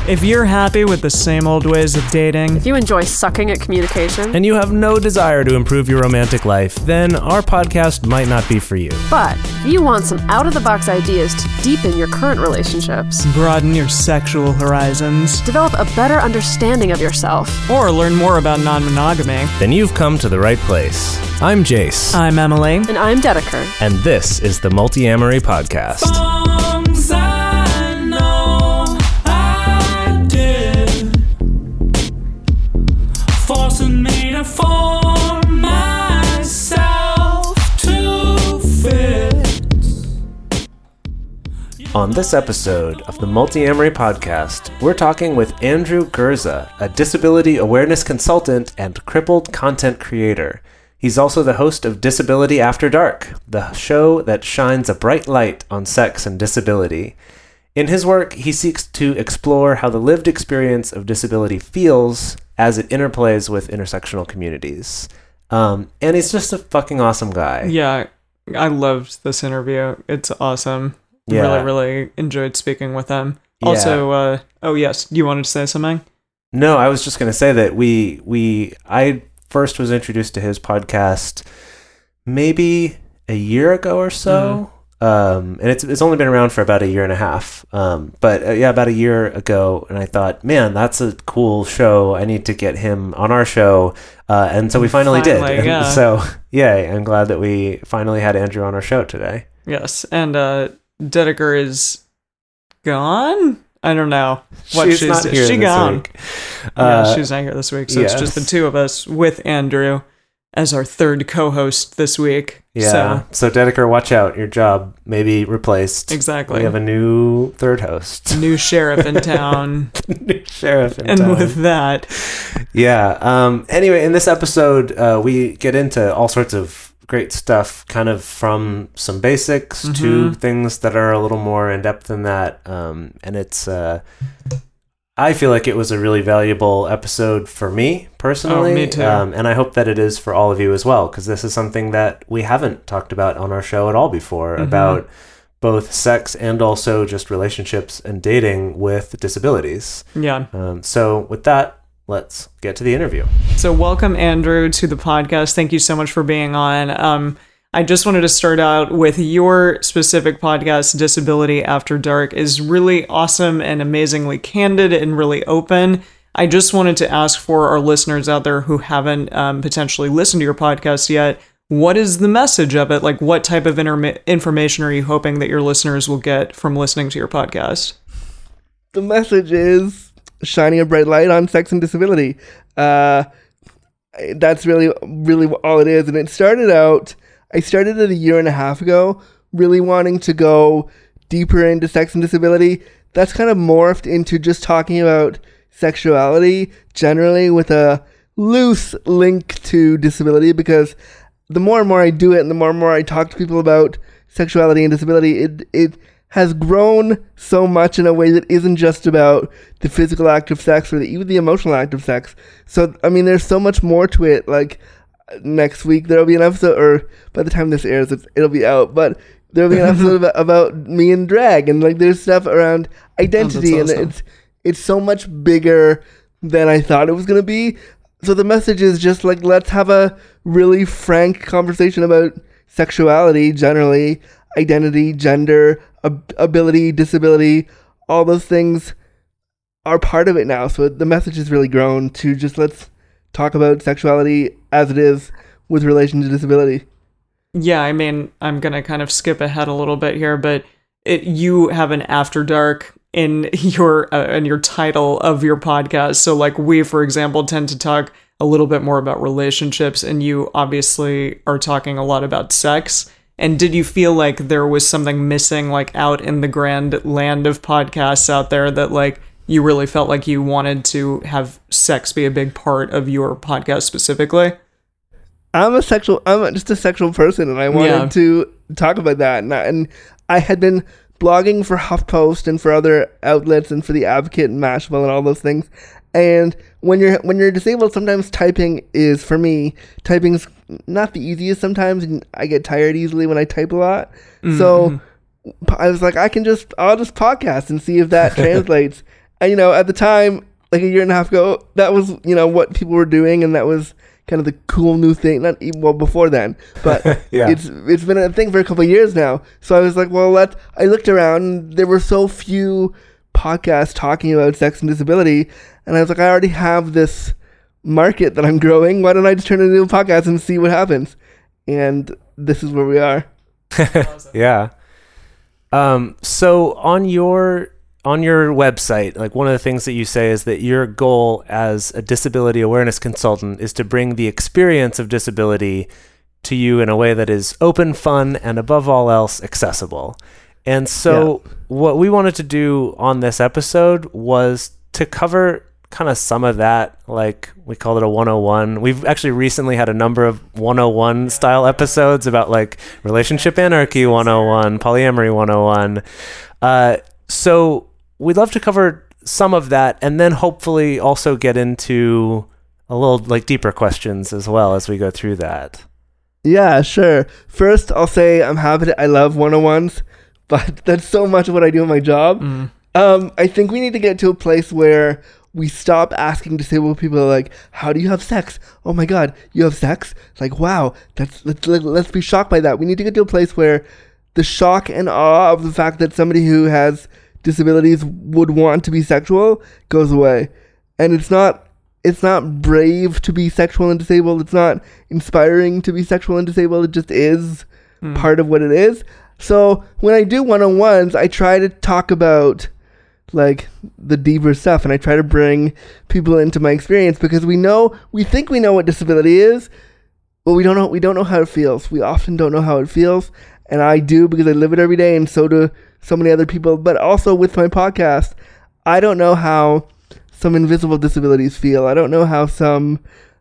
If you're happy with the same old ways of dating, If you enjoy sucking at communication, and you have no desire to improve your romantic life, then our podcast might not be for you. but if you want some out-of-the-box ideas to deepen your current relationships, broaden your sexual horizons, develop a better understanding of yourself, or learn more about non-monogamy, Then you've come to the right place. I'm Jace, I'm Emily. and I'm Dedeker. and this is the Multi-Amory Podcast. Songs I know I did, forcing me to form myself to fit. On this episode of the Multi-Amory Podcast, we're talking with Andrew Gurza, a disability awareness consultant and crippled content creator. He's also the host of Disability After Dark, the show that shines a bright light on sex and disability. In his work, he seeks to explore how the lived experience of disability feels as it interplays with intersectional communities. And he's just a fucking awesome guy. Yeah, I loved this interview. It's awesome. Yeah. Really enjoyed speaking with him. Yeah. Also, oh yes, you wanted to say something? No, I was just going to say that I first was introduced to his podcast maybe a year ago or so. And it's only been around for about a year and a half. But about a year ago. And I thought, man, that's a cool show. I need to get him on our show. And so we finally did. Finally, yeah. So, yay. I'm glad that we finally had Andrew on our show today. Yes, and Dedeker is gone? I don't know what She's not here She this gone. week. Yeah, she's not here this week, so it's just the yes. two of us with Andrew as our third co-host this week. Yeah. So Dedeker, watch out. Your job may be replaced. Exactly. We have a new third host. New sheriff in town. New sheriff in And town. with that, Yeah. Anyway, in this episode, we get into all sorts of great stuff, kind of from some basics to things that are a little more in depth than that. And it's, I feel like it was a really valuable episode for me personally. Oh, me too. And I hope that it is for all of you as well, because this is something that we haven't talked about on our show at all before, about both sex and also just relationships and dating with disabilities. yeah. So with that, let's get to the interview. So welcome, Andrew, to the podcast. Thank you so much for being on. I just wanted to start out with your specific podcast, Disability After Dark, is really awesome and amazingly candid and really open. I just wanted to ask for our listeners out there who haven't potentially listened to your podcast yet, what is the message of it? Like, what type of information are you hoping that your listeners will get from listening to your podcast? The message is shining a bright light on sex and disability. That's really all it is. And I started it a year and a half ago, really wanting to go deeper into sex and disability. That's kind of morphed into just talking about sexuality generally with a loose link to disability, because the more and more I do it and the more and more I talk to people about sexuality and disability, it has grown so much in a way that isn't just about the physical act of sex or even the emotional act of sex. So, I mean, there's so much more to it. Like, next week there'll be an episode, or by the time this airs, it'll be out, but there'll be an episode about me and drag, and like there's stuff around identity, that's awesome. and it's so much bigger than I thought it was going to be. So the message is just like, let's have a really frank conversation about sexuality generally, identity, gender, ability, disability, all those things are part of it now. So the message has really grown to just let's talk about sexuality as it is with relation to disability. Yeah, I mean, I'm going to kind of skip ahead a little bit here, but you have an After Dark in your title of your podcast. So like we, for example, tend to talk a little bit more about relationships, and you obviously are talking a lot about sex. And did you feel like there was something missing, like out in the grand land of podcasts out there, that like you really felt like you wanted to have sex be a big part of your podcast specifically? I'm just a sexual person, and I wanted to talk about that. And I had been blogging for HuffPost and for other outlets and for The Advocate and Mashable and all those things. And when you're disabled, sometimes typing is, for me, typing's not the easiest sometimes, and I get tired easily when I type a lot. Mm-hmm. So I was like, I'll just podcast and see if that translates. And, at the time, like a year and a half ago, that was, what people were doing, and that was kind of the cool new thing. Not even, well, before then, but Yeah. it's been a thing for a couple of years now. So I was like, well, I looked around, and there were so few podcasts talking about sex and disability, and I was like, I already have this market that I'm growing. Why don't I just turn it into a podcast and see what happens? And this is where we are. Yeah. So on your website, like one of the things that you say is that your goal as a disability awareness consultant is to bring the experience of disability to you in a way that is open, fun, and above all else accessible. And so what we wanted to do on this episode was to cover kind of some of that, like we called it a 101. We've actually recently had a number of 101 style episodes about like relationship anarchy 101, polyamory 101. So we'd love to cover some of that, and then hopefully also get into a little like deeper questions as well as we go through that. Yeah, sure. First, I'll say I love 101s, but that's so much of what I do in my job. I think we need to get to a place where we stop asking disabled people like, how do you have sex? Oh my God, you have sex? Like, wow, let's be shocked by that. We need to get to a place where the shock and awe of the fact that somebody who has disabilities would want to be sexual goes away. And it's not brave to be sexual and disabled. It's not inspiring to be sexual and disabled. It just is part of what it is. So when I do 101s, I try to talk about like the deeper stuff, and I try to bring people into my experience, because we think we know what disability is, but we don't know how it feels. We often don't know how it feels, and I do, because I live it every day, and so do so many other people. But also with my podcast, I don't know how some invisible disabilities feel. I don't know how some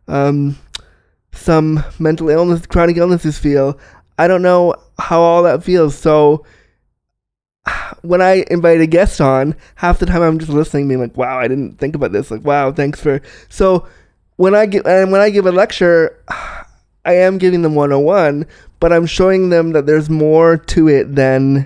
mental illness, chronic illnesses feel. I don't know how all that feels. So when I invite a guest on, half the time I'm just listening, being like, wow, I didn't think about this. Like, wow, thanks for... So when I give a lecture, I am giving them 101, but I'm showing them that there's more to it than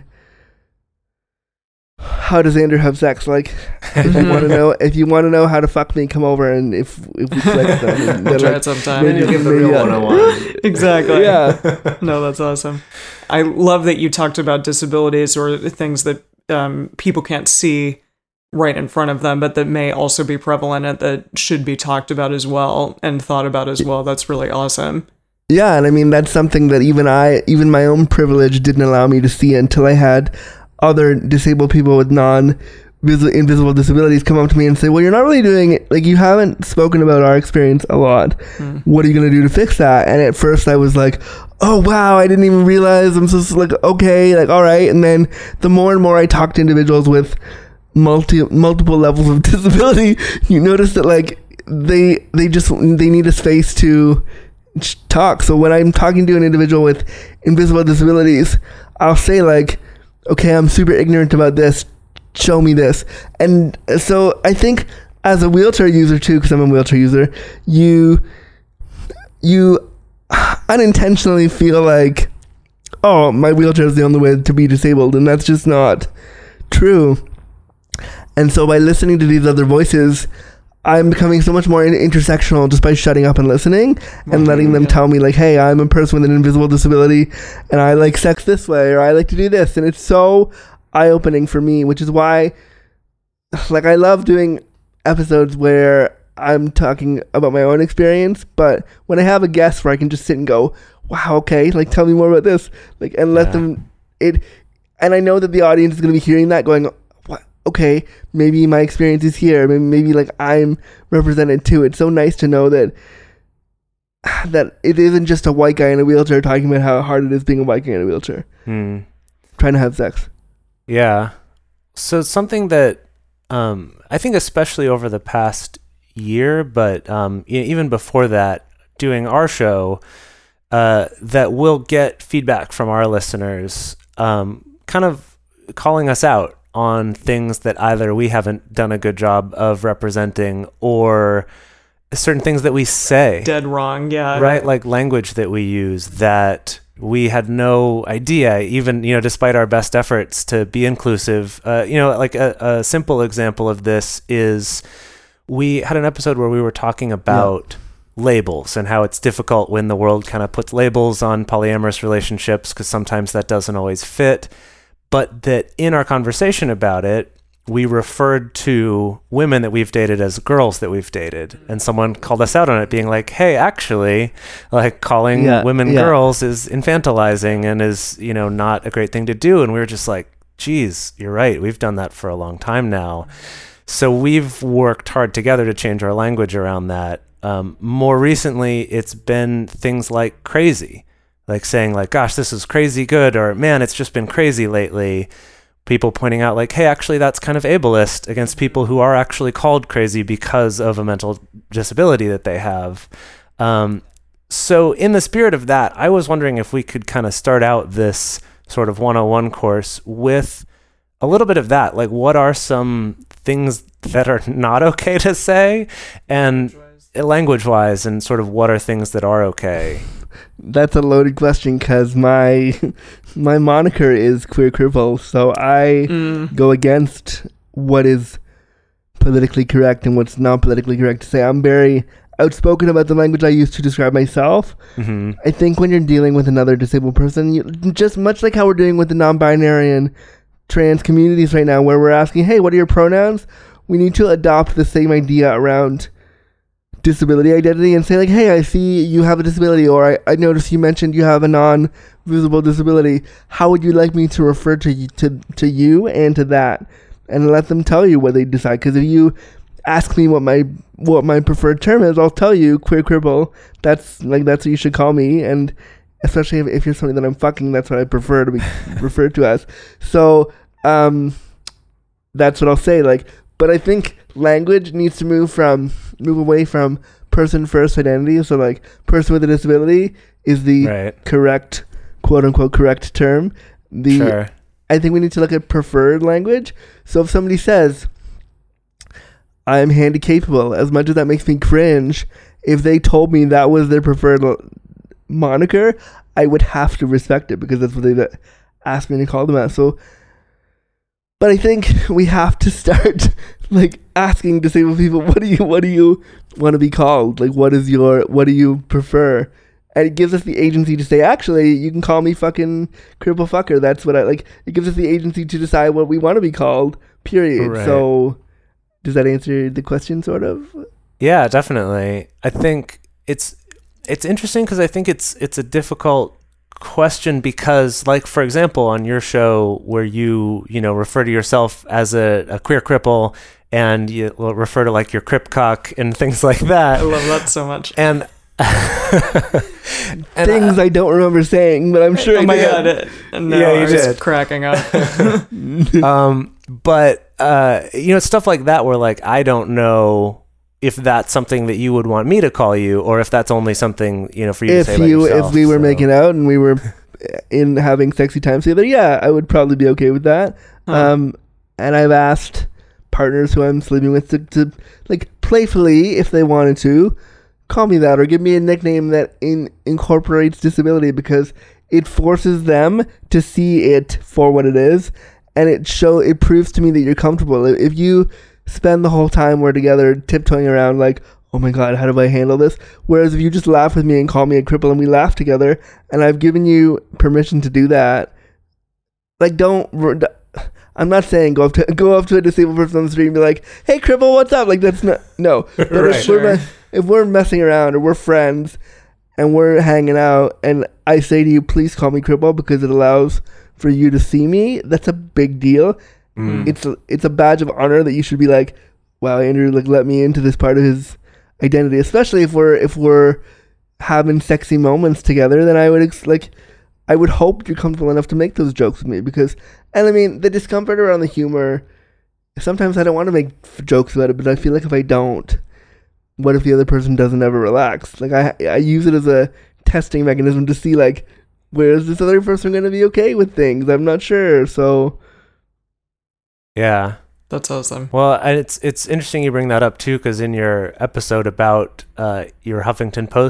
how does Andrew have sex. Like, if you want to know how to fuck me, come over, and if we flex them, We'll try it sometime. Then you give the real 101. Exactly. Yeah. No, that's awesome. I love that you talked about disabilities or things that people can't see right in front of them, but that may also be prevalent and that should be talked about as well and thought about as well. That's really awesome. Yeah, and I mean, that's something that even my own privilege didn't allow me to see until I had other disabled people with invisible disabilities come up to me and say, well, you're not really doing it. Like, you haven't spoken about our experience a lot. What are you going to do to fix that? And at first I was like, oh, wow, I didn't even realize. I'm just like, okay, like, all right. And then the more and more I talk to individuals with multiple levels of disability, you notice that like they need a space to talk. So when I'm talking to an individual with invisible disabilities, I'll say like, okay, I'm super ignorant about this. Show me this. And so I think as a wheelchair user too, because I'm a wheelchair user, you unintentionally feel like, oh, my wheelchair is the only way to be disabled, and that's just not true. And so by listening to these other voices, I'm becoming so much more intersectional just by shutting up and listening and letting them tell me like, hey, I'm a person with an invisible disability and I like sex this way, or I like to do this. And it's so eye-opening for me, which is why like I love doing episodes where I'm talking about my own experience, but when I have a guest where I can just sit and go, wow, okay, like tell me more about this, like, and let them and I know that the audience is going to be hearing that going, okay, maybe my experience is here. Maybe like I'm represented too. It's so nice to know that it isn't just a white guy in a wheelchair talking about how hard it is being a white guy in a wheelchair. Trying to have sex. Yeah. So something that I think especially over the past year, but even before that, doing our show, that we'll get feedback from our listeners kind of calling us out on things that either we haven't done a good job of representing or certain things that we say. Dead wrong, yeah. Right? Like language that we use that we had no idea, even, despite our best efforts to be inclusive. Like a simple example of this is we had an episode where we were talking about labels and how it's difficult when the world kind of puts labels on polyamorous relationships because sometimes that doesn't always fit. But that in our conversation about it, we referred to women that we've dated as girls that we've dated. And someone called us out on it, being like, hey, actually, like calling women girls is infantilizing and is, not a great thing to do. And we were just like, geez, you're right. We've done that for a long time now. So we've worked hard together to change our language around that. More recently, it's been things like crazy, like saying like, gosh, this is crazy good, or man, it's just been crazy lately. People pointing out like, hey, actually, that's kind of ableist against people who are actually called crazy because of a mental disability that they have. So in the spirit of that, I was wondering if we could kind of start out this sort of 101 course with a little bit of that. Like, what are some things that are not okay to say, and language-wise, and sort of what are things that are okay? That's a loaded question because my moniker is Queer Cripple, so I go against what is politically correct and what's not politically correct to say. I'm very outspoken about the language I use to describe myself. Mm-hmm. I think when you're dealing with another disabled person, you, just much like how we're doing with the non-binary and trans communities right now, where we're asking, hey, what are your pronouns? We need to adopt the same idea around disability identity and say like, hey, I see you have a disability, or I noticed you mentioned you have a non-visible disability. How would you like me to refer to you and to that? And let them tell you what they decide. Because if you ask me what my preferred term is, I'll tell you Queer Cripple. That's what you should call me. And especially if you're something that I'm fucking, that's what I prefer to be referred to as. So that's what I'll say. Like, but I think language needs to move away from person first identity. So like, person with a disability is the correct, quote unquote, correct term. Sure. I think we need to look at preferred language. So if somebody says, I'm handy capable, as much as that makes me cringe, if they told me that was their preferred moniker, I would have to respect it because that's what they asked me to call them as. So, but I think we have to start like asking disabled people, what do you want to be called? Like, what do you prefer? And it gives us the agency to say, actually, you can call me fucking cripple fucker. That's what I like. It gives us the agency to decide what we want to be called, period. Right. So does that answer the question, sort of? Yeah, definitely. I think it's interesting because I think it's a difficult question because, like, for example, on your show where you refer to yourself as a queer cripple and you refer to like your crip cock and things like that. I love that so much. And things I don't remember saying, but I'm sure. Oh my god! No, yeah, you I was did. cracking up. But stuff like that where like I don't know if that's something that you would want me to call you, or if that's only something for you to say about yourself. If we were making out and we were in having sexy times together, yeah, I would probably be okay with that. And I've asked partners who I'm sleeping with to like playfully, if they wanted to, call me that or give me a nickname that incorporates disability, because it forces them to see it for what it is, and it proves to me that you're comfortable. If you spend the whole time we're together tiptoeing around like, oh my god, how do I handle this? Whereas if you just laugh with me and call me a cripple and we laugh together, and I've given you permission to do that, like, I'm not saying go up to a disabled person on the street and be like, hey cripple, what's up? Like, that's not, no. But right. If we're messing around or we're friends and we're hanging out and I say to you, please call me cripple because it allows for you to see me, that's a big deal. It's a badge of honor that you should be like, wow, Andrew, like, let me into this part of his identity, especially if we're having sexy moments together. Then I would hope you're comfortable enough to make those jokes with me, because, and I mean, the discomfort around the humor, sometimes I don't want to make jokes about it, but I feel like if I don't, what if the other person doesn't ever relax? Like, I use it as a testing mechanism to see, like, where is this other person going to be okay with things? I'm not sure. So yeah, that's awesome. Well, and it's interesting you bring that up too, because in your episode about your Huffington Post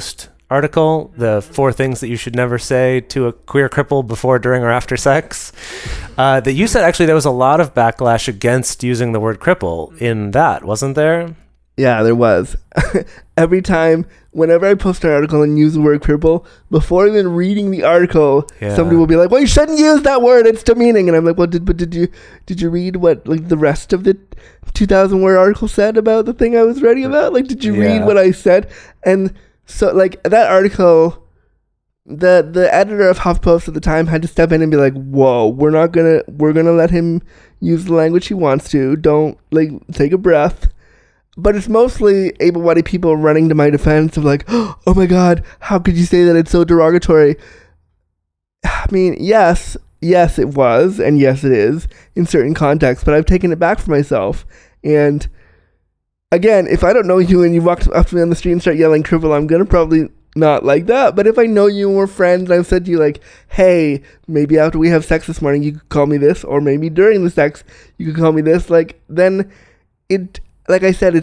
article, the 4 things that you should never say to a queer cripple before, during, or after sex, that you said actually there was a lot of backlash against using the word cripple in that, wasn't there? Yeah, there was. Every time, whenever I post an article and use the word cripple, before even reading the article, somebody will be like, "Well, you shouldn't use that word; it's demeaning." And I'm like, "Well, did you read what like the rest of the 2,000 word article said about the thing I was writing about? Like, did you read what I said?" And so, like that article, the editor of HuffPost at the time had to step in and be like, "Whoa, we're gonna let him use the language he wants to. Don't like take a breath." But it's mostly able-bodied people running to my defense of like, "Oh my God, how could you say that? It's so derogatory." I mean, yes, it was, and yes, it is in certain contexts. But I've taken it back for myself. And again, if I don't know you and you walked up to me on the street and start yelling "cripple," I'm gonna probably not like that. But if I know you and we're friends, and I've said to you like, "Hey, maybe after we have sex this morning, you could call me this," or maybe during the sex, you could call me this, like then it. Like I said,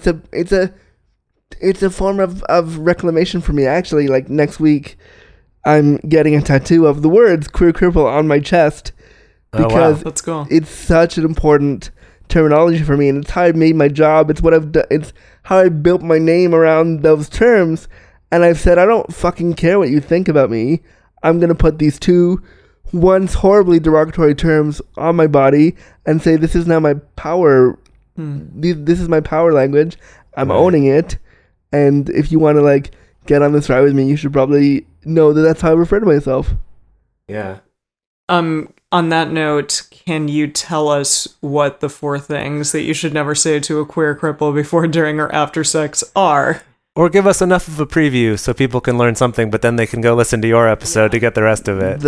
it's a form of reclamation for me. Actually, like next week, I'm getting a tattoo of the words "queer cripple" on my chest because Let's go. It's such an important terminology for me, and it's how I made my job. It's what I've done. It's how I built my name around those terms. And I've said, I don't fucking care what you think about me. I'm gonna put these two once horribly derogatory terms on my body and say this is now my power. This is my power language. I'm owning it, and if you want to like get on this ride with me, you should probably know that that's how I refer to myself. Yeah. On that note, can you tell us what the 4 things that you should never say to a queer cripple before, during, or after sex are? Or give us enough of a preview so people can learn something, but then they can go listen to your episode to get the rest of it.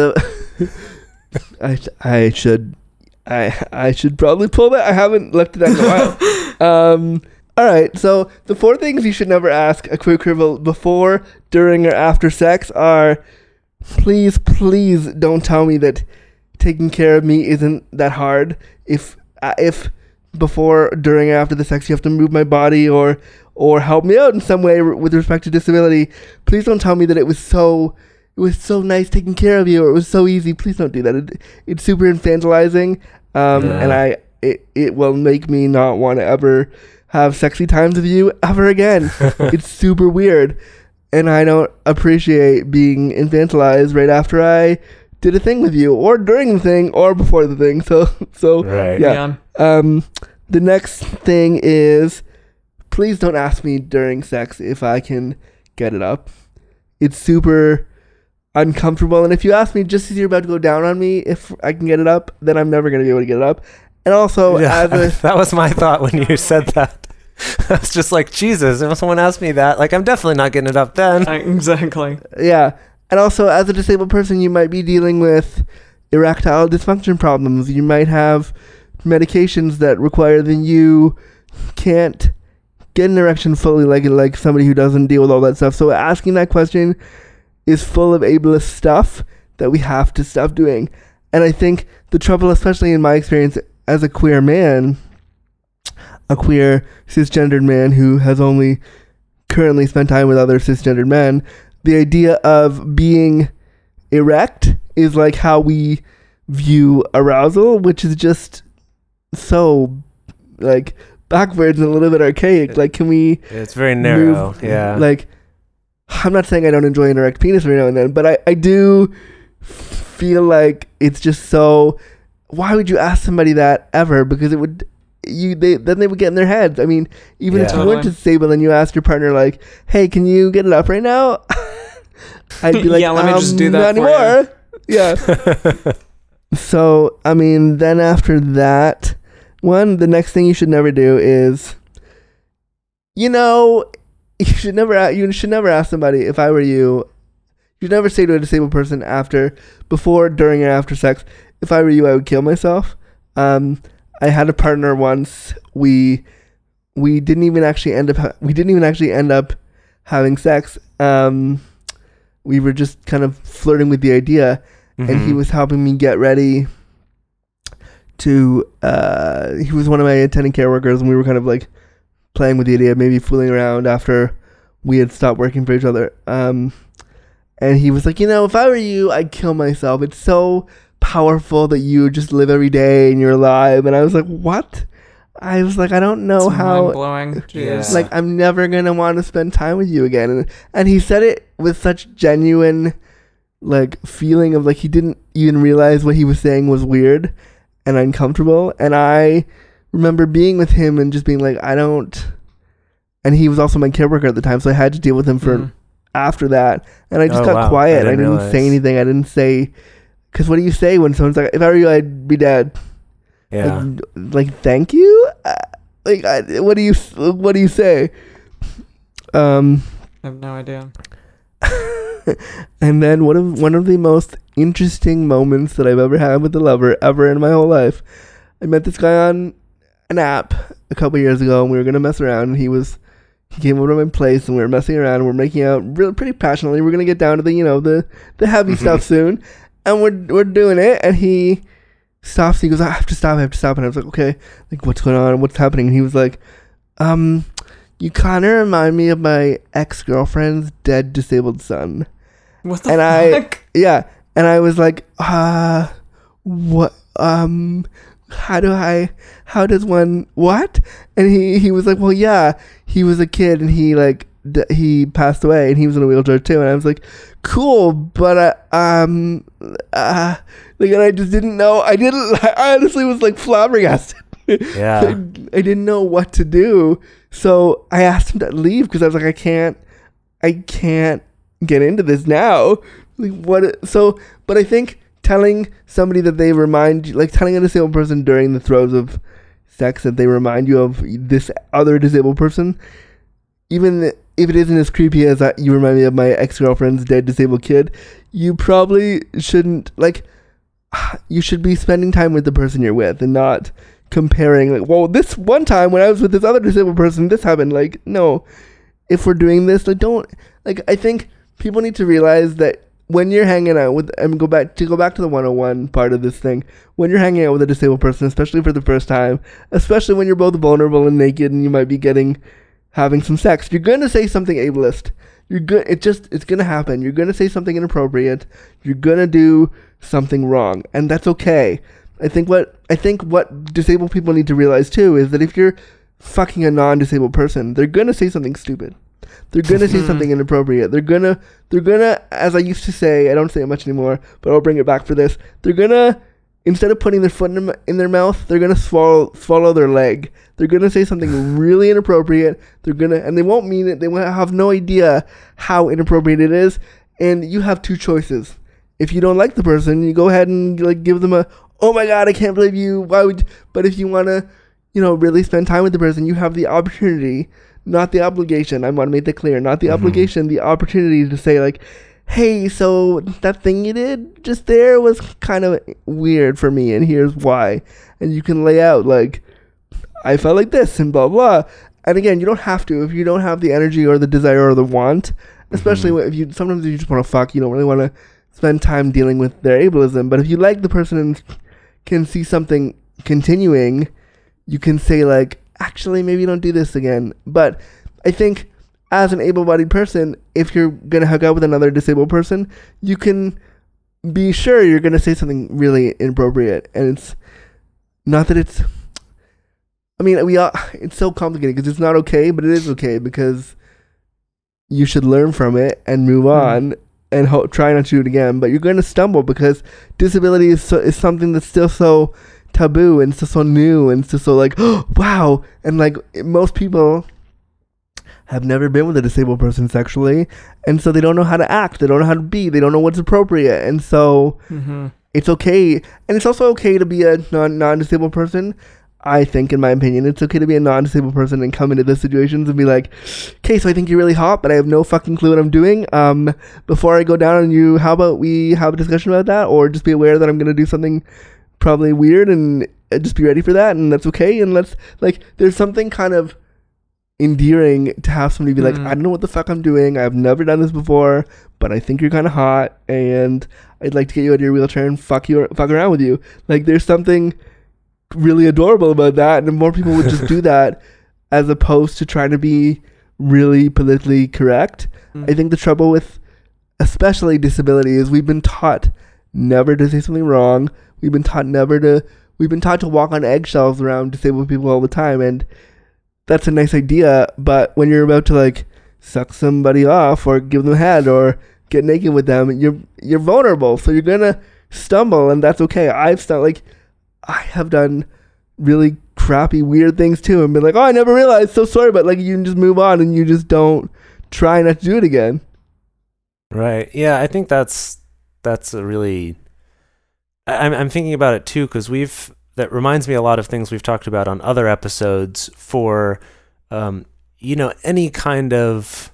I should probably pull that. I haven't looked at that in a while. All right, so the 4 things you should never ask a queer cripple before, during, or after sex are: please don't tell me that taking care of me isn't that hard. If before, during, or after the sex you have to move my body or help me out in some way with respect to disability, please don't tell me that it was so nice taking care of you, or it was so easy. Please don't do that. It's super infantilizing, and it will make me not want to ever have sexy times with you ever again. It's super weird, and I don't appreciate being infantilized right after I did a thing with you, or during the thing, or before the thing. So Right. yeah. The next thing is, please don't ask me during sex if I can get it up. It's super uncomfortable, and if you ask me just as you're about to go down on me if I can get it up, then I'm never going to be able to get it up. And also, that was my thought when you said that. I was just like, Jesus, if someone asked me that, like, I'm definitely not getting it up then. Exactly. Yeah. And also, as a disabled person, you might be dealing with erectile dysfunction problems. You might have medications that require that you can't get an erection fully like somebody who doesn't deal with all that stuff. So asking that question is full of ableist stuff that we have to stop doing. And I think the trouble, especially in my experience as a queer man, a queer cisgendered man who has only currently spent time with other cisgendered men, the idea of being erect is like how we view arousal, which is just so like backwards and a little bit archaic. Like, can we... It's very narrow, yeah. Like, I'm not saying I don't enjoy an erect penis every now and then, but I do feel like it's just so... Why would you ask somebody that ever? Because it would... Then they would get in their heads. I mean, even if you weren't disabled and you asked your partner, like, "Hey, can you get it up right now?" I'd be like, yeah, let me just do that not for anymore. Yeah. So, I mean, then after that, the next thing you should never do is, you should never ask somebody, if I were you, you'd never say to a disabled person before, during, or after sex, if I were you, I would kill myself. I had a partner once. We didn't even actually end up having sex. We were just kind of flirting with the idea, and he was helping me get ready to. He was one of my attending care workers, and we were kind of like playing with the idea of maybe fooling around after we had stopped working for each other. And he was like, if I were you, I'd kill myself. It's so powerful that you just live every day and you're alive. And I was like, what? I was like, I don't know how. Mind-blowing. Jeez. Like, I'm never going to want to spend time with you again. And he said it with such genuine, like, feeling of, like, he didn't even realize what he was saying was weird and uncomfortable. And I remember being with him and just being like, I don't. And he was also my care worker at the time, so I had to deal with him for after that. And I just got quiet. I didn't say anything. I didn't say, because what do you say when someone's like, if I were you, I'd be dead. Yeah. Like thank you. What do you say? I have no idea. And then one of the most interesting moments that I've ever had with a lover ever in my whole life. I met this guy on an app a couple years ago, and we were gonna mess around. And he came over to my place, and we were messing around, and we're making out really pretty passionately. We're gonna get down to the heavy stuff soon, and we're doing it. And he stops. He goes, I have to stop. And I was like, okay, like what's going on? What's happening? And he was like, you kind of remind me of my ex-girlfriend's dead disabled son. What the fuck? And I was like, what? How does one, what? And he was like, well, yeah, he was a kid and he like, he passed away and he was in a wheelchair too. And I was like, cool, but, like, and I just didn't know, I honestly was like flabbergasted. Yeah. I didn't know what to do. So I asked him to leave because I was like, I can't get into this now. Like, what? So, but I think telling somebody that they remind you, like telling a disabled person during the throes of sex that they remind you of this other disabled person, even if it isn't as creepy as that you remind me of my ex-girlfriend's dead disabled kid, you probably shouldn't, like, you should be spending time with the person you're with and not comparing, like, well, this one time when I was with this other disabled person, this happened. Like, no, if we're doing this, like, don't, like, I think people need to realize that when you're hanging out with, and go back to the 101 part of this thing, when you're hanging out with a disabled person, especially for the first time, especially when you're both vulnerable and naked and you might be having some sex, you're going to say something ableist. It's going to happen. You're going to say something inappropriate. You're going to do something wrong, and that's okay. I think what disabled people need to realize too is that if you're fucking a non-disabled person, they're going to say something stupid. They're going to say something inappropriate. They're going to, as I used to say, I don't say it much anymore, but I'll bring it back for this. They're going to, instead of putting their foot in their mouth, they're going to swallow their leg. They're going to say something really inappropriate. And they won't mean it. They will have no idea how inappropriate it is. And you have two choices. If you don't like the person, you go ahead and like give them a, oh my God, I can't believe you. Why would, but if you want to, really spend time with the person, you have the opportunity, not the obligation. I want to make that clear. Not the obligation, the opportunity to say like, hey, so that thing you did just there was kind of weird for me, and here's why. And you can lay out like, I felt like this and blah, blah. And again, you don't have to if you don't have the energy or the desire or the want, especially if sometimes you just want to fuck, you don't really want to spend time dealing with their ableism. But if you like the person and can see something continuing, you can say like, actually, maybe don't do this again. But I think as an able-bodied person, if you're going to hook up with another disabled person, you can be sure you're going to say something really inappropriate. And it's not that it's, I mean, it's so complicated because it's not okay, but it is okay because you should learn from it and move on and try not to do it again. But you're going to stumble because disability is something that's still so taboo and still so new and still so like, oh, wow. And like most people have never been with a disabled person sexually, and so they don't know how to act, they don't know how to be, they don't know what's appropriate, and so it's okay. And it's also okay to be a non-disabled person. I think, in my opinion, it's okay to be a non-disabled person and come into those situations and be like, okay, so I think you're really hot, but I have no fucking clue what I'm doing. Before I go down on you, how about we have a discussion about that, or just be aware that I'm going to do something probably weird and just be ready for that, and that's okay. And let's, like, there's something kind of endearing to have somebody be like, I don't know what the fuck I'm doing, I've never done this before, but I think you're kind of hot and I'd like to get you out of your wheelchair and fuck around with you. Like, there's something really adorable about that, and if more people would just do that as opposed to trying to be really politically correct. I think the trouble with especially disability, is we've been taught never to say something wrong. We've been taught to walk on eggshells around disabled people all the time, and that's a nice idea, but when you're about to like suck somebody off or give them a head or get naked with them, you're vulnerable, so you're gonna stumble, and that's okay. I have done really crappy, weird things too, and been like, oh, I never realized, so sorry, but like, you can just move on and you just don't try not to do it again. Right. Yeah, I think that's a really... I'm thinking about it too, because that reminds me a lot of things we've talked about on other episodes for, any kind of,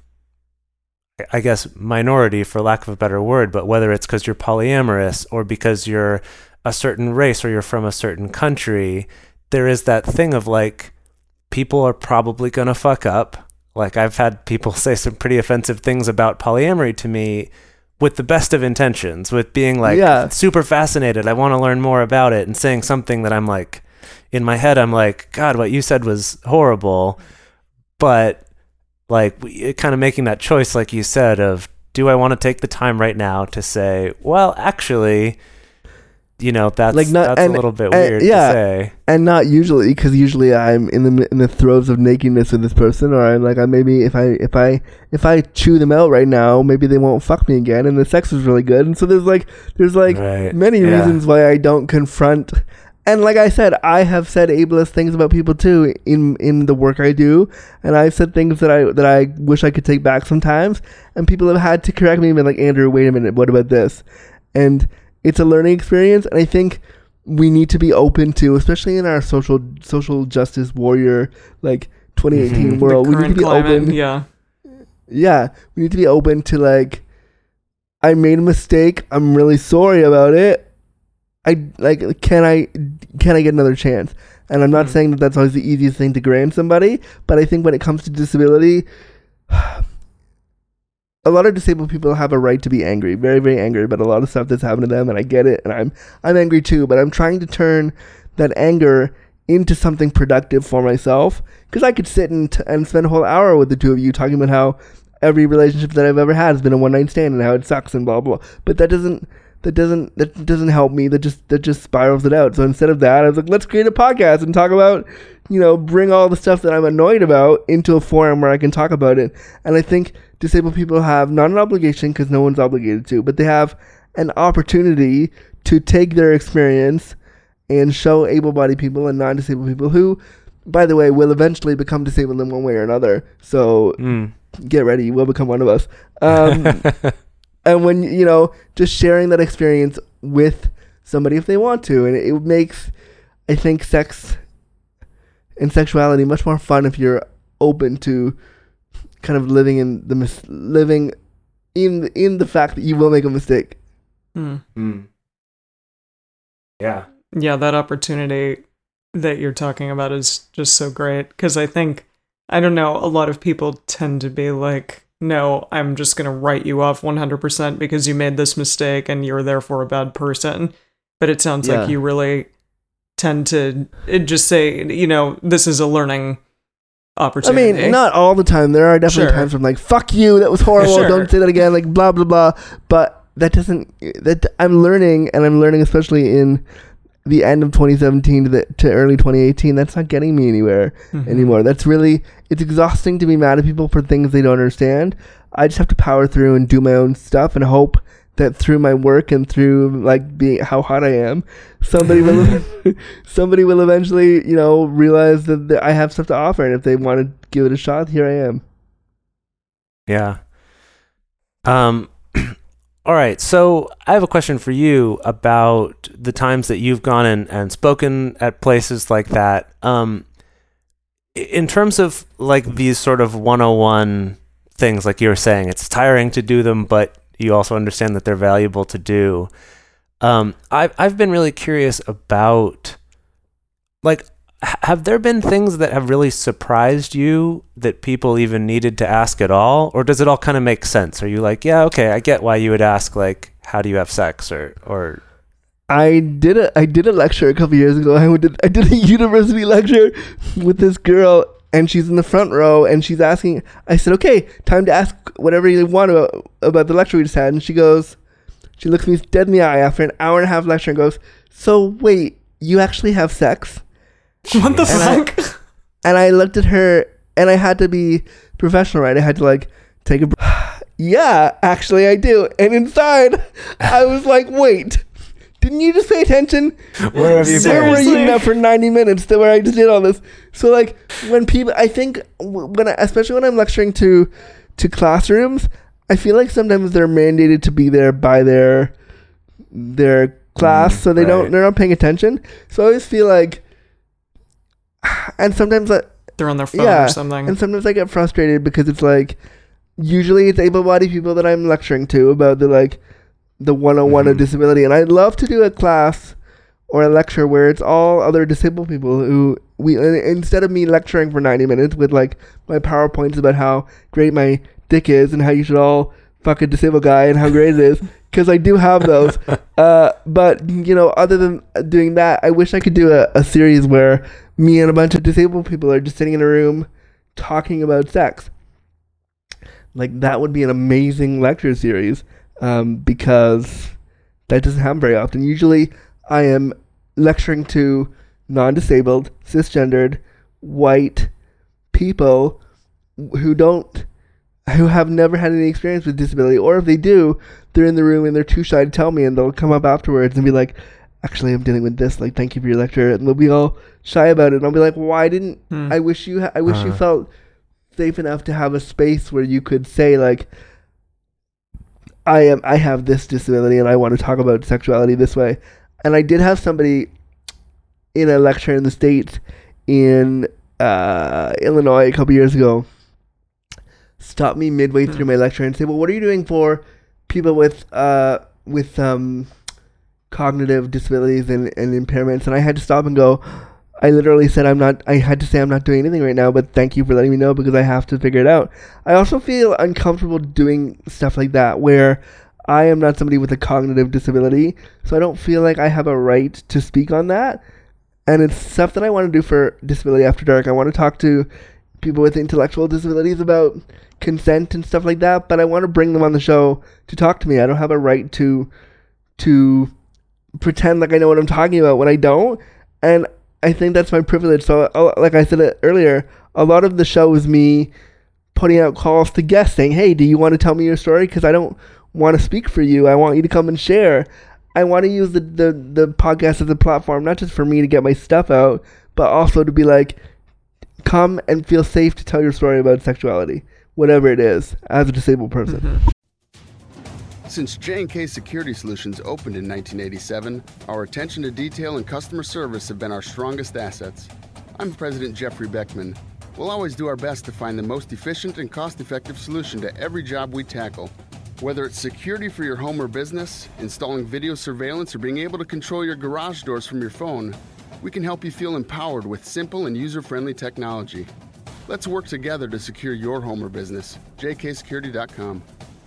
I guess, minority, for lack of a better word, but whether it's because you're polyamorous or because you're a certain race or you're from a certain country, there is that thing of like, people are probably going to fuck up. Like, I've had people say some pretty offensive things about polyamory to me with the best of intentions, with being like super fascinated, I want to learn more about it, and saying something that I'm like, in my head, I'm like, God, what you said was horrible. But like, kind of making that choice, like you said, of, do I want to take the time right now to say, well, actually, that's like that's a little bit weird to say. And not usually, because usually I'm in the throes of nakedness with this person, or I'm like, maybe if I chew them out right now, maybe they won't fuck me again, and the sex was really good. And so there's many reasons why I don't confront. And like I said, I have said ableist things about people too in the work I do, and I've said things that I wish I could take back sometimes, and people have had to correct me and be like, Andrew, wait a minute, what about this? And it's a learning experience, and I think we need to be open to, especially in our social justice warrior, like 2018 world, we need to be open. Yeah, we need to be open to like, I made a mistake, I'm really sorry about it. Can I get another chance? And I'm not saying that that's always the easiest thing to grant somebody, but I think when it comes to disability, a lot of disabled people have a right to be angry, very, very angry about a lot of stuff that's happened to them, and I get it, and I'm angry too, but I'm trying to turn that anger into something productive for myself, because I could sit and spend a whole hour with the two of you talking about how every relationship that I've ever had has been a one-night stand and how it sucks and blah, blah, blah, but that doesn't help me. That just spirals it out. So instead of that, I was like, let's create a podcast and talk about, bring all the stuff that I'm annoyed about into a forum where I can talk about it. And I think disabled people have not an obligation, because no one's obligated to, but they have an opportunity to take their experience and show able-bodied people and non-disabled people who, by the way, will eventually become disabled in one way or another. So get ready, you will become one of us. And when, just sharing that experience with somebody if they want to. And it makes, I think, sex and sexuality much more fun if you're open to kind of living in the fact that you will make a mistake. Yeah. Yeah, that opportunity that you're talking about is just so great. Because I think, I don't know, a lot of people tend to be like, no, I'm just going to write you off 100% because you made this mistake and you're therefore a bad person. But it sounds like you really tend to just say, this is a learning opportunity. I mean, not all the time. There are definitely times where I'm like, fuck you, that was horrible, don't say that again, like blah, blah, blah. But I'm learning especially in the end of 2017 to early 2018, that's not getting me anywhere anymore. That's really, it's exhausting to be mad at people for things they don't understand. I just have to power through and do my own stuff and hope that through my work and through like being how hot I am, somebody will eventually, realize that I have stuff to offer, and if they want to give it a shot, here I am. Yeah. All right, so I have a question for you about the times that you've gone and spoken at places like that. In terms of like these sort of 101 things, like you were saying, it's tiring to do them, but you also understand that they're valuable to do. I've been really curious about, like, have there been things that have really surprised you that people even needed to ask at all? Or does it all kind of make sense? Are you like, yeah, okay, I get why you would ask, like, how do you have sex? Or I did a lecture a couple years ago. I did a university lecture with this girl, and she's in the front row, and she's asking. I said, "Okay, time to ask whatever you want about the lecture we just had." And she looks me dead in the eye after an hour and a half lecture and goes, "So wait, you actually have sex?" What the fuck? And I looked at her, and I had to be professional, right? I had to like take a breath. Yeah, actually I do. And inside, I was like, wait, didn't you just pay attention? Where have you been? Where were you now for 90 minutes where I just did all this? So like when people, I think especially when I'm lecturing to classrooms, I feel like sometimes they're mandated to be there by their class, so they're not paying attention. So I always feel like, and sometimes they're on their phone or something. And sometimes I get frustrated because it's like, usually it's able-bodied people that I'm lecturing to about the 101 of disability. And I'd love to do a class or a lecture where it's all other disabled people who instead of me lecturing for 90 minutes with like my PowerPoints about how great my dick is and how you should all fuck a disabled guy and how great it is, because I do have those. But, you know, other than doing that, I wish I could do a series where me and a bunch of disabled people are just sitting in a room talking about sex. Like, that would be an amazing lecture series, because that doesn't happen very often. Usually, I am lecturing to non-disabled, cisgendered, white people who have never had any experience with disability, or if they do, they're in the room and they're too shy to tell me, and they'll come up afterwards and be like, actually, I'm dealing with this, like, thank you for your lecture, and they'll be all shy about it, and I'll be like, why didn't, I wish you felt safe enough to have a space where you could say, like, I have this disability and I want to talk about sexuality this way. And I did have somebody in a lecture in the States in Illinois a couple years ago stop me midway through my lecture and say, well, what are you doing for people with cognitive disabilities and impairments? And I had to stop and go, I literally said I had to say I'm not doing anything right now, but thank you for letting me know because I have to figure it out. I also feel uncomfortable doing stuff like that where I am not somebody with a cognitive disability, so I don't feel like I have a right to speak on that. And it's stuff that I want to do for Disability After Dark. I want to talk to people with intellectual disabilities about consent and stuff like that, but I want to bring them on the show to talk to me. I don't have a right to pretend like I know what I'm talking about when I don't. And I think that's my privilege. So, like I said earlier, a lot of the show is me putting out calls to guests saying, hey, do you want to tell me your story? Because I don't want to speak for you. I want you to come and share. I want to use the podcast as a platform, not just for me to get my stuff out, but also to be like, come and feel safe to tell your story about sexuality, whatever it is, as a disabled person. Mm-hmm. Since J&K Security Solutions opened in 1987, our attention to detail and customer service have been our strongest assets. I'm President Jeffrey Beckman. We'll always do our best to find the most efficient and cost-effective solution to every job we tackle. Whether it's security for your home or business, installing video surveillance, or being able to control your garage doors from your phone, we can help you feel empowered with simple and user-friendly technology. Let's work together to secure your home or business. jksecurity.com.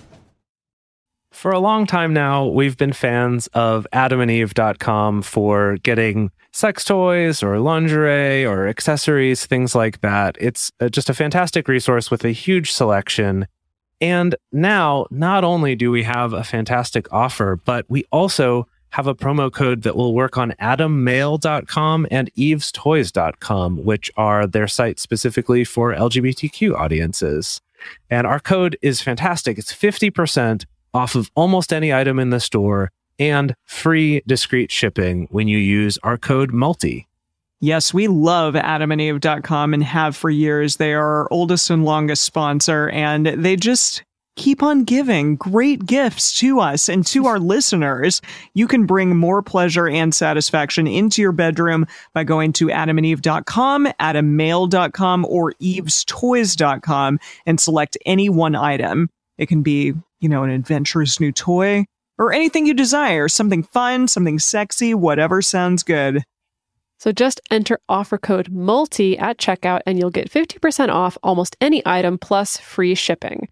For a long time now, we've been fans of adamandeve.com for getting sex toys or lingerie or accessories, things like that. It's just a fantastic resource with a huge selection. And now, not only do we have a fantastic offer, but we also have a promo code that will work on adammail.com and evestoys.com, which are their sites specifically for LGBTQ audiences. And our code is fantastic. It's 50% off of almost any item in the store and free discreet shipping when you use our code MULTI. Yes, we love adamandeve.com and have for years. They are our oldest and longest sponsor, and they just keep on giving great gifts to us and to our listeners. You can bring more pleasure and satisfaction into your bedroom by going to adamandeve.com, adammail.com, or evestoys.com and select any one item. It can be, you know, an adventurous new toy or anything you desire, something fun, something sexy, whatever sounds good. So just enter offer code MULTI at checkout and you'll get 50% off almost any item plus free shipping.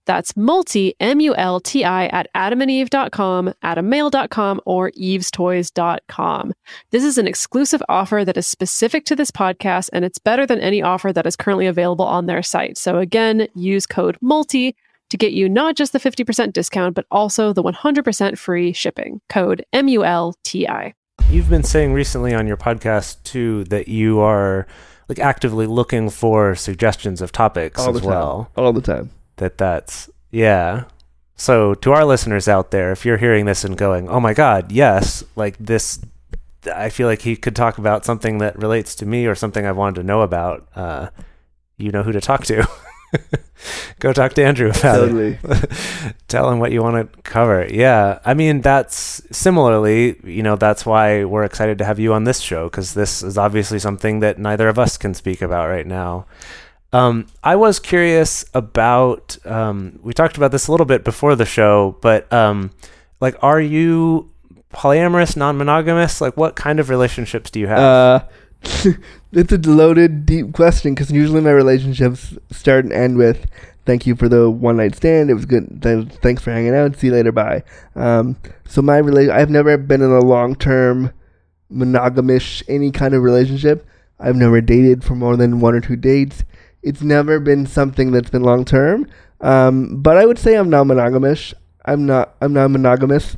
That's multi, M-U-L-T-I, at adamandeve.com, adammail.com, or evestoys.com. This is an exclusive offer that is specific to this podcast, and it's better than any offer that is currently available on their site. So again, use code MULTI to get you not just the 50% discount, but also the 100% free shipping. Code MULTI. You've been saying recently on your podcast, too, that you are like actively looking for suggestions of topics All the as time. well. All the time. That's yeah. So to our listeners out there, if you're hearing this and going, oh my God, yes, like this, I feel like he could talk about something that relates to me or something I wanted to know about, you know who to talk to. Go talk to Andrew about it. Tell him what you want to cover. Yeah. I mean, that's similarly, that's why we're excited to have you on this show, because this is obviously something that neither of us can speak about right now. I was curious about, we talked about this a little bit before the show, but are you polyamorous, non-monogamous? Like, what kind of relationships do you have? It's a loaded, deep question, because usually my relationships start and end with, thank you for the one night stand, it was good, thanks for hanging out, see you later, bye. So I've never been in a long-term monogamish, any kind of relationship. I've never dated for more than 1 or 2 dates. It's never been something that's been long-term. But I would say I'm non-monogamish. I'm not monogamous.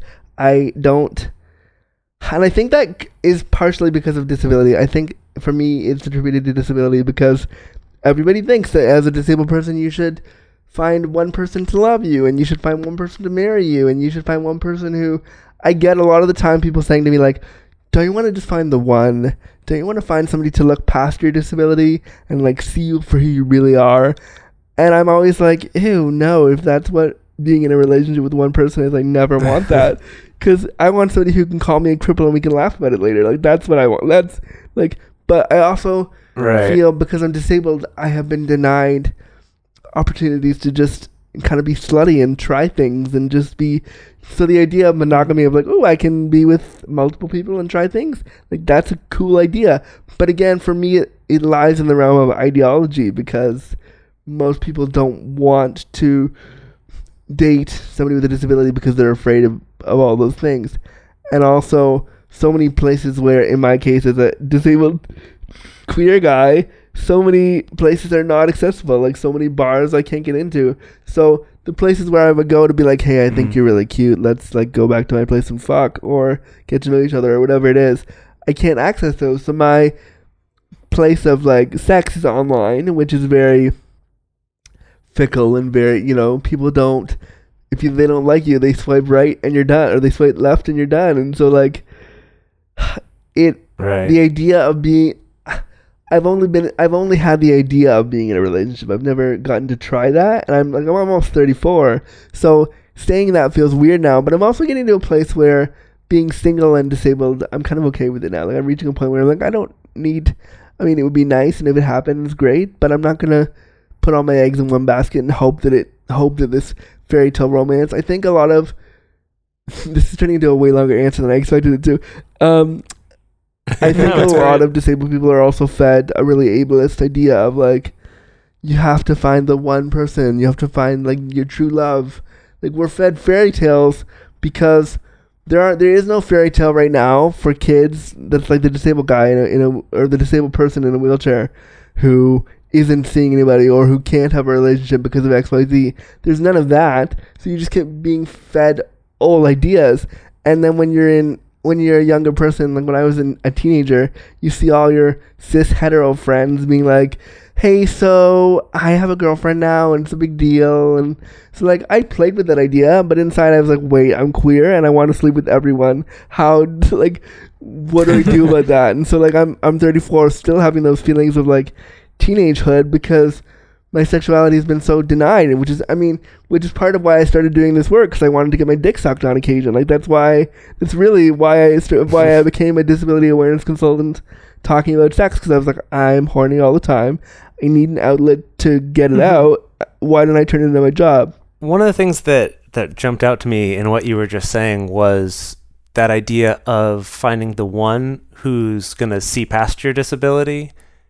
And I think that is partially because of disability. I think for me it's attributed to disability because everybody thinks that as a disabled person you should find one person to love you, and you should find one person to marry you, and you should find one person who, I get a lot of the time people saying to me like, don't you want to just find the one? Don't you want to find somebody to look past your disability and like see you for who you really are? And I'm always like, ew, no, if that's what being in a relationship with one person is, I never want that. Because I want somebody who can call me a cripple and we can laugh about it later. Like, that's what I want. That's like, but I also feel because I'm disabled, I have been denied opportunities to just kind of be slutty and try things and just be. So the idea of monogamy of like, oh, I can be with multiple people and try things, like that's a cool idea. But again, for me, it lies in the realm of ideology, because most people don't want to date somebody with a disability because they're afraid of all those things. And also so many places where, in my case as a disabled queer guy, so many places are not accessible, like so many bars I can't get into. So the places where I would go to be like, hey, I think you're really cute, let's like go back to my place and fuck, or get to know each other, or whatever it is, I can't access those. So my place of like sex is online, which is very fickle and very, people don't, they don't like you, they swipe right and you're done, or they swipe left and you're done. And so like the idea of being, I've only had the idea of being in a relationship. I've never gotten to try that, and I'm almost 34, so saying that feels weird now. But I'm also getting to a place where being single and disabled, I'm kind of okay with it now. Like, I'm reaching a point where I'm like, I don't need. I mean, it would be nice, and if it happens, great. But I'm not gonna put all my eggs in one basket and hope that this fairy tale romance. I think a lot of this is turning into a way longer answer than I expected it to. I think a lot of disabled people are also fed a really ableist idea of like, you have to find the one person, you have to find like your true love. Like, we're fed fairy tales because there is no fairy tale right now for kids that's like the disabled guy or the disabled person in a wheelchair who isn't seeing anybody or who can't have a relationship because of XYZ. There's none of that. So you just keep being fed old ideas, and then when you're a younger person, like when I was a teenager, you see all your cis hetero friends being like, hey, so I have a girlfriend now and it's a big deal. And so like, I played with that idea, but inside I was like, wait, I'm queer and I want to sleep with everyone. What do I do about that? And so like, I'm 34, still having those feelings of like teenagehood because my sexuality has been so denied, which is part of why I started doing this work, because I wanted to get my dick sucked on occasion. Like, that's really why I became a disability awareness consultant talking about sex, because I was like, I'm horny all the time. I need an outlet to get it out. Why don't I turn it into my job? One of the things that jumped out to me in what you were just saying was that idea of finding the one who's going to see past your disability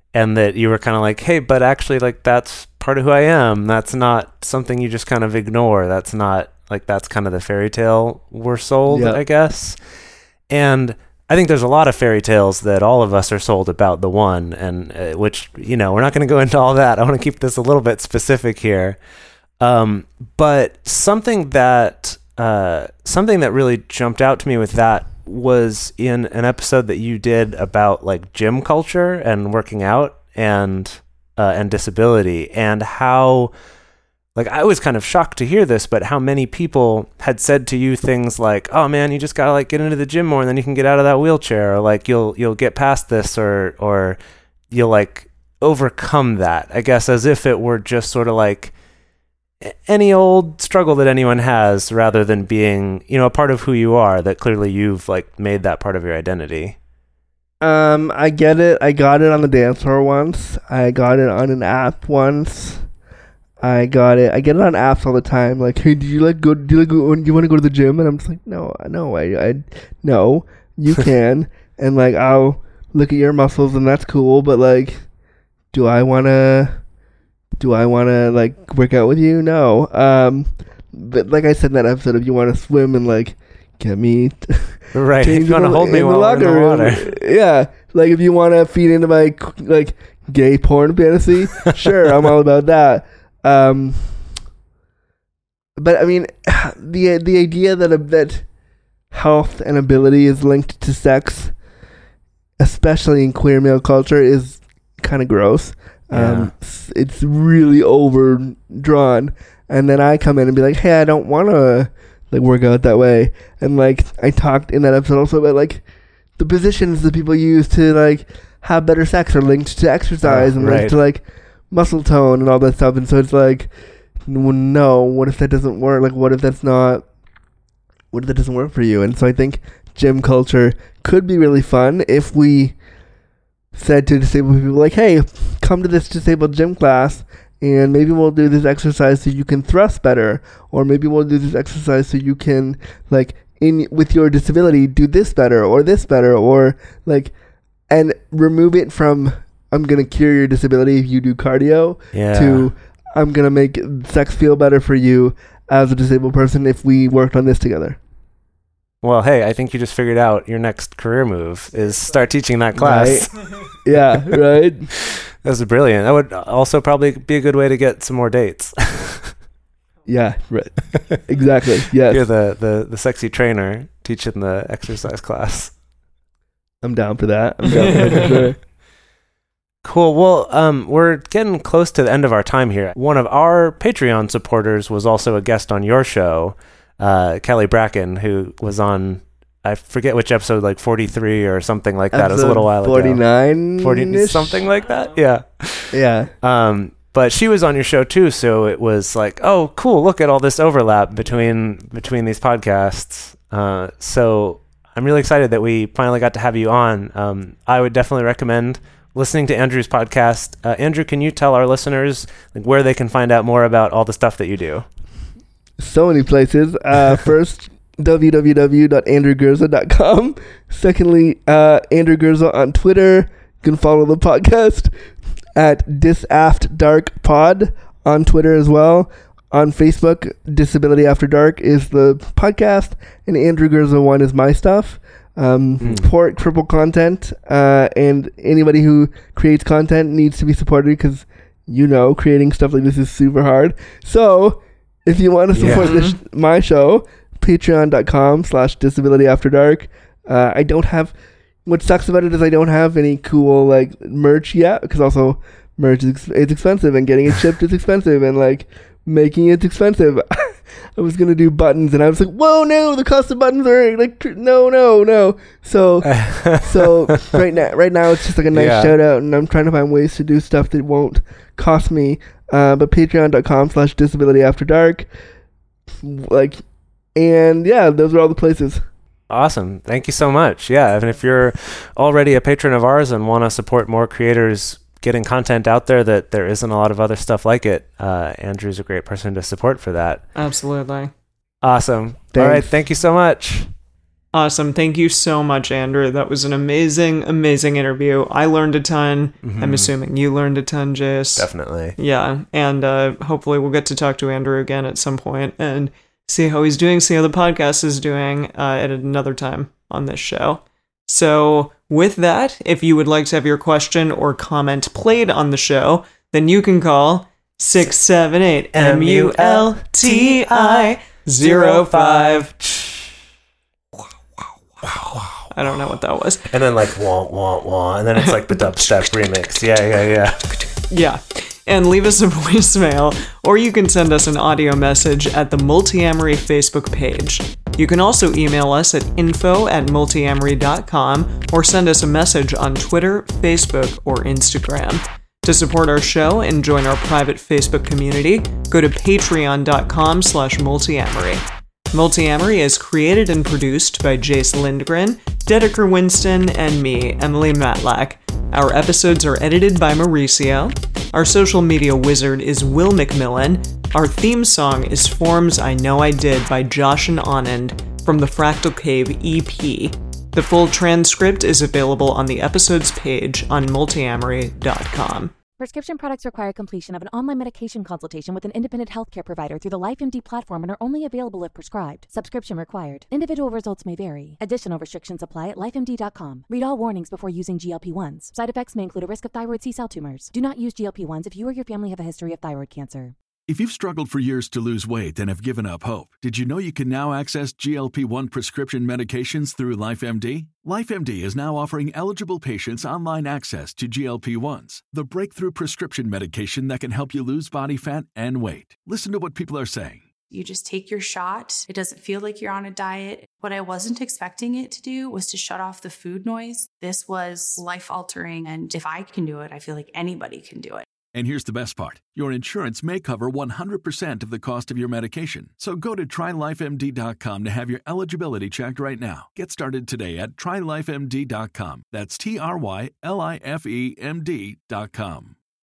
and that you were kind of like, hey, but actually, like, that's part of who I am. That's not something you just kind of ignore. That's not like, that's kind of the fairy tale we're sold, Yeah. I guess. And I think there's a lot of fairy tales that all of us are sold about the one, and which, we're not going to go into all that. I want to keep this a little bit specific here. But something that really jumped out to me with that was in an episode that you did about like gym culture and working out and disability, and how, like, I was kind of shocked to hear this, but how many people had said to you things like, oh man, you just gotta like get into the gym more and then you can get out of that wheelchair, or like you'll get past this, or you'll like overcome that, I guess, as if it were just sort of like any old struggle that anyone has, rather than being, a part of who you are, that clearly you've like made that part of your identity. I get it. I got it on the dance floor once. I got it on an app once. I get it on apps all the time. Like, hey, do you want to go to the gym? And I'm just like, no, no, you can. And like, I'll look at your muscles and that's cool. But like, do I want to like work out with you? No. But like I said in that episode, if you want to swim and like get me, right? If you want to hold me while we're in the water, yeah. Like if you want to feed into my like gay porn fantasy, sure, I'm all about that. But I mean, the idea that health and ability is linked to sex, especially in queer male culture, is kind of gross. Yeah. It's really overdrawn, and then I come in and be like, hey, I don't want to like work out that way. And like I talked in that episode also about like the positions that people use to like have better sex are linked to exercise and linked to like muscle tone and all that stuff. And so it's like, no, what if that doesn't work? Like, what if that doesn't work for you? And so I think gym culture could be really fun if we said to disabled people like, hey, come to this disabled gym class and maybe we'll do this exercise so you can thrust better, or maybe we'll do this exercise so you can like with your disability do this better, or like, and remove it from I'm gonna cure your disability if you do cardio to I'm gonna make sex feel better for you as a disabled person if we worked on this together. Well, hey, I think you just figured out your next career move is start teaching that class. Right. Yeah, right. That's brilliant. That would also probably be a good way to get some more dates. Yeah, right. Exactly. Yes. You're the sexy trainer teaching the exercise class. I'm down for that. For sure. Cool. Well, we're getting close to the end of our time here. One of our Patreon supporters was also a guest on your show, Kelly Bracken, who was on, I forget which episode, like 43 or something like that. It was a little while 49 ago. 40, something like that. Yeah. Yeah. But she was on your show too, so it was like, oh, cool! Look at all this overlap between these podcasts. So I'm really excited that we finally got to have you on. I would definitely recommend listening to Andrew's podcast. Andrew, can you tell our listeners like where they can find out more about all the stuff that you do? So many places. First, www.andrewgurza.com. Secondly, Andrew Gurza on Twitter. You can follow the podcast at disaftdarkpod on Twitter as well. On Facebook, Disability After Dark is the podcast, and Andrew Gurza 1 is my stuff. Support cripple content, and anybody who creates content needs to be supported because, creating stuff like this is super hard. So, if you want to support my show, patreon.com/disabilityafterdark. I don't have... What sucks about it is I don't have any cool like merch yet, because also merch is expensive, and getting it shipped is expensive, and like making it's expensive. I was gonna do buttons, and I was like, whoa, no, the cost of buttons are like no. So right now it's just like a nice shout out, and I'm trying to find ways to do stuff that won't cost me. But patreon.com/disabilityafterdark. Those are all the places. Awesome. Thank you so much. Yeah, and if you're already a patron of ours and want to support more creators getting content out there that there isn't a lot of other stuff like it, Andrew's a great person to support for that. Absolutely. Awesome. Thanks. All right. Thank you so much. Awesome. Thank you so much, Andrew. That was an amazing, amazing interview. I learned a ton. I'm assuming you learned a ton, Jace. Definitely. Yeah, and hopefully we'll get to talk to Andrew again at some point and see how he's doing, see how the podcast is doing at another time on this show. So with that, if you would like to have your question or comment played on the show, then you can call 678-MULTI-05. I don't know what that was. And then like wah wah wah, and then it's like the dubstep remix. Yeah. Yeah. And leave us a voicemail, or you can send us an audio message at the Multiamory Facebook page. You can also email us at info@multiamory.com or send us a message on Twitter, Facebook, or Instagram. To support our show and join our private Facebook community, go to patreon.com/multiamory. Multiamory is created and produced by Jace Lindgren, Dedeker Winston, and me, Emily Matlack. Our episodes are edited by Mauricio. Our social media wizard is Will McMillan. Our theme song is Forms I Know I Did by Josh and Anand from the Fractal Cave EP. The full transcript is available on the episodes page on multiamory.com. Prescription products require completion of an online medication consultation with an independent healthcare provider through the LifeMD platform and are only available if prescribed. Subscription required. Individual results may vary. Additional restrictions apply at lifemd.com. Read all warnings before using GLP-1s. Side effects may include a risk of thyroid C-cell tumors. Do not use GLP-1s if you or your family have a history of thyroid cancer. If you've struggled for years to lose weight and have given up hope, did you know you can now access GLP-1 prescription medications through LifeMD? LifeMD is now offering eligible patients online access to GLP-1s, the breakthrough prescription medication that can help you lose body fat and weight. Listen to what people are saying. You just take your shot. It doesn't feel like you're on a diet. What I wasn't expecting it to do was to shut off the food noise. This was life-altering, and if I can do it, I feel like anybody can do it. And here's the best part. Your insurance may cover 100% of the cost of your medication. So go to TryLifeMD.com to have your eligibility checked right now. Get started today at TryLifeMD.com. That's TryLifeMD.com.